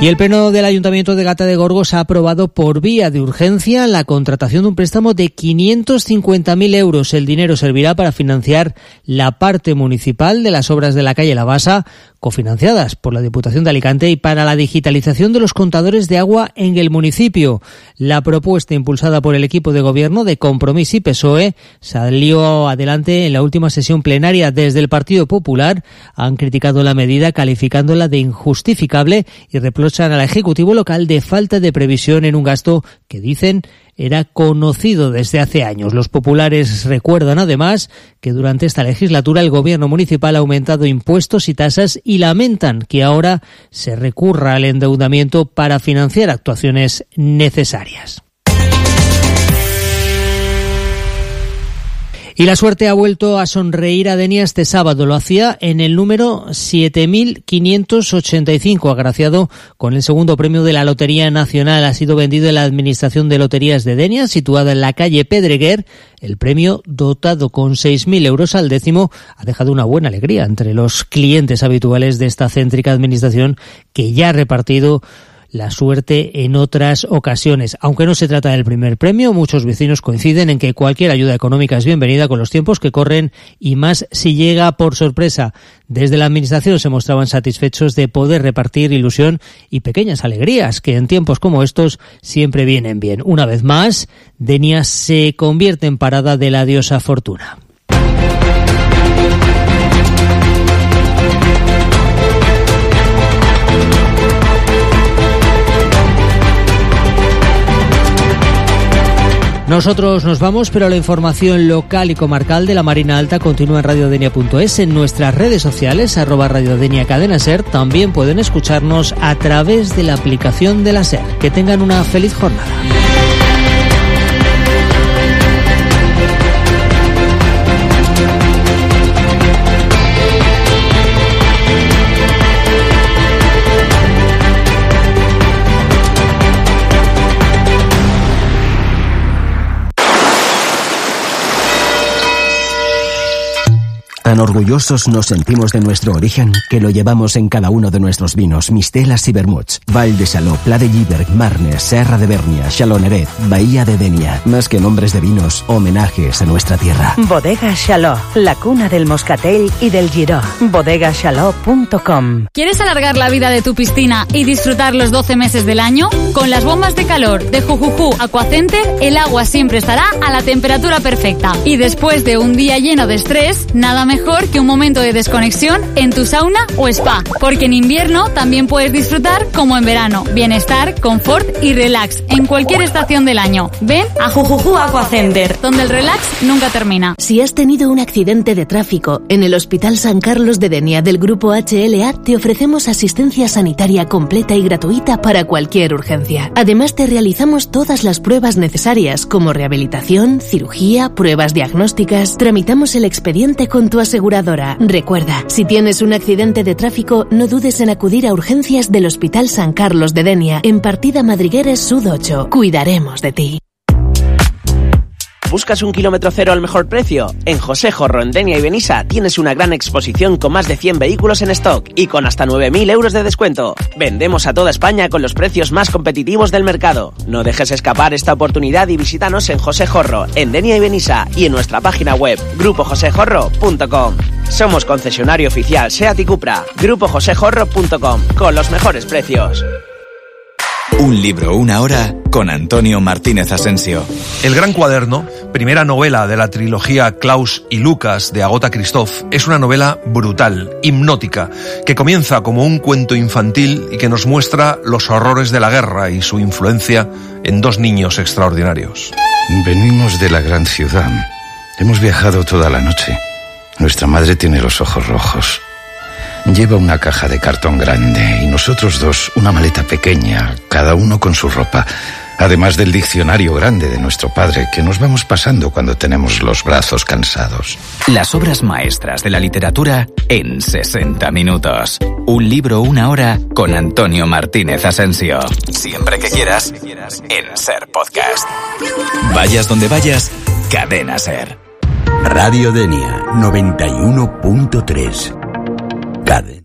Y el Pleno del Ayuntamiento de Gata de Gorgos ha aprobado por vía de urgencia la contratación de un préstamo de 550.000 euros. El dinero servirá para financiar la parte municipal de las obras de la calle La Basa, cofinanciadas por la Diputación de Alicante, y para la digitalización de los contadores de agua en el municipio. La propuesta, impulsada por el equipo de gobierno de Compromís y PSOE, salió adelante en la última sesión plenaria. Desde el Partido Popular han criticado la medida, calificándola de injustificable, y reprochan al Ejecutivo local de falta de previsión en un gasto que, dicen, era conocido desde hace años. Los populares recuerdan además que durante esta legislatura el gobierno municipal ha aumentado impuestos y tasas y lamentan que ahora se recurra al endeudamiento para financiar actuaciones necesarias. Y la suerte ha vuelto a sonreír a Denia este sábado. Lo hacía en el número 7.585, agraciado con el segundo premio de la Lotería Nacional. Ha sido vendido en la Administración de Loterías de Denia, situada en la calle Pedreguer. El premio, dotado con 6.000 euros al décimo, ha dejado una buena alegría entre los clientes habituales de esta céntrica administración, que ya ha repartido la suerte en otras ocasiones. Aunque no se trata del primer premio, muchos vecinos coinciden en que cualquier ayuda económica es bienvenida con los tiempos que corren, y más si llega por sorpresa. Desde la administración se mostraban satisfechos de poder repartir ilusión y pequeñas alegrías que en tiempos como estos siempre vienen bien. Una vez más, Denia se convierte en parada de la diosa Fortuna. Nosotros nos vamos, pero la información local y comarcal de la Marina Alta continúa en radiodenia.es, en nuestras redes sociales, @radiodenia Cadena Ser. También pueden escucharnos a través de la aplicación de la SER. Que tengan una feliz jornada. Tan orgullosos nos sentimos de nuestro origen que lo llevamos en cada uno de nuestros vinos, mistelas y vermuts. Val de Xaló, Pla de Lliberg, Marnes, Serra de Bernia, Xaloneret, Bahía de Denia. Más que nombres de vinos, homenajes a nuestra tierra. Bodega Xaló, la cuna del moscatel y del giró. bodegaxaló.com. ¿Quieres alargar la vida de tu piscina y disfrutar los 12 meses del año? Con las bombas de calor de Jujuju Aquacenter, el agua siempre estará a la temperatura perfecta. Y después de un día lleno de estrés, nada mejor que un momento de desconexión en tu sauna o spa, porque en invierno también puedes disfrutar como en verano. Bienestar, confort y relax en cualquier estación del año. Ven a Jujuju Aquacenter, donde el relax nunca termina. Si has tenido un accidente de tráfico, en el Hospital San Carlos de Denia del Grupo HLA te ofrecemos asistencia sanitaria completa y gratuita para cualquier urgencia. Además, te realizamos todas las pruebas necesarias, como rehabilitación, cirugía, pruebas diagnósticas. Tramitamos el expediente con tu aseguradora. Recuerda, si tienes un accidente de tráfico, no dudes en acudir a urgencias del Hospital San Carlos de Denia, en Partida Madrigueres Sud 8. Cuidaremos de ti. ¿Buscas un kilómetro cero al mejor precio? En José Jorro, en Denia y Benissa, tienes una gran exposición con más de 100 vehículos en stock y con hasta 9.000 euros de descuento. Vendemos a toda España con los precios más competitivos del mercado. No dejes escapar esta oportunidad y visítanos en José Jorro, en Denia y Benissa, y en nuestra página web, grupojosejorro.com. Somos concesionario oficial SEAT y Cupra. grupojosejorro.com, con los mejores precios. Un libro, una hora, con Antonio Martínez Asensio. El Gran Cuaderno, primera novela de la trilogía Klaus y Lucas de Agota Christoph, es una novela brutal, hipnótica, que comienza como un cuento infantil y que nos muestra los horrores de la guerra y su influencia en dos niños extraordinarios. Venimos de la gran ciudad. Hemos viajado toda la noche. Nuestra madre tiene los ojos rojos. Lleva una caja de cartón grande y nosotros dos una maleta pequeña, cada uno con su ropa, además del diccionario grande de nuestro padre que nos vamos pasando cuando tenemos los brazos cansados. Las obras maestras de la literatura en 60 minutos. Un libro, una hora, con Antonio Martínez Asensio. Siempre que quieras, en Ser Podcast. Vayas donde vayas, Cadena Ser. Radio Denia 91.3. Cadena.